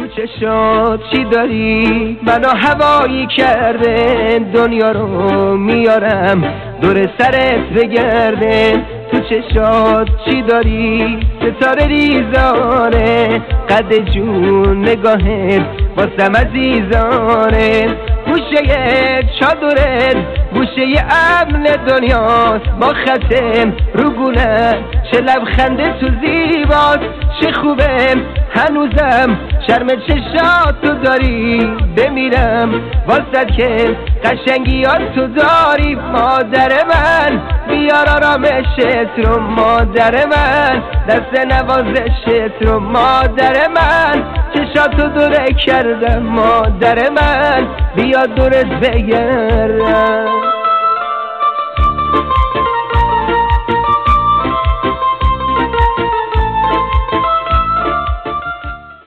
تو چشات چی داری؟ منو هوایی کرده، دنیا رو میارم دور سرت بگرده. تو چشات چی داری؟ ستاره ریزاره، قد جون نگاهت واسم عزیزانه. گوشه چادرت گوشه امن دنیاست، با ختم رو گونه چه لبخنده تو زیباست. چه خوبه هنوزم شرم چشاتو داری، بمیرم واسد که قشنگیات تو داری. مادر من بیار آرامشت رو، مادر من دست نوازشت رو، مادر من چشاتو دوره کردم، مادر من بیا دورت بگردم.